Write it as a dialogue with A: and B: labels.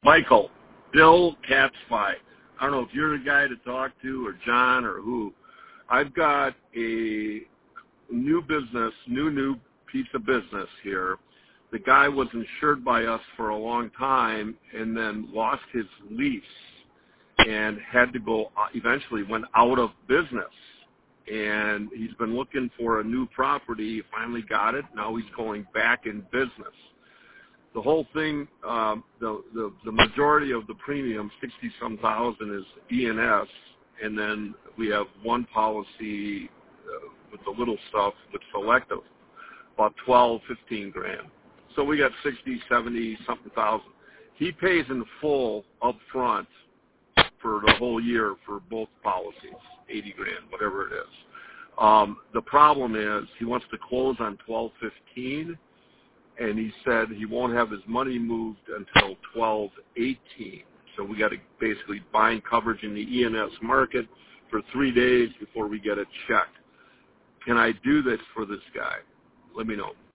A: Michael, Bill Katzfei. I don't know if you're the guy to talk to or John or who. I've got a new business, new piece of business here. The guy was insured by us for a long time and then lost his lease and had to go, eventually went out of business. And he's been looking for a new property. He finally got it. Now he's going back in business. The whole thing, the majority of the premium, 60-some thousand, is E&S, and then we have one policy with the little stuff with Selective, about 12, 15 grand. So we got 60, 70 something thousand. He pays in full up front for the whole year for both policies, 80 grand, whatever it is. The problem is he wants to close on 12/15, and he said he won't have his money moved until 12/18. So we got to basically bind coverage in the E&S market for 3 days before we get it checked. Can I do this for this guy? Let me know.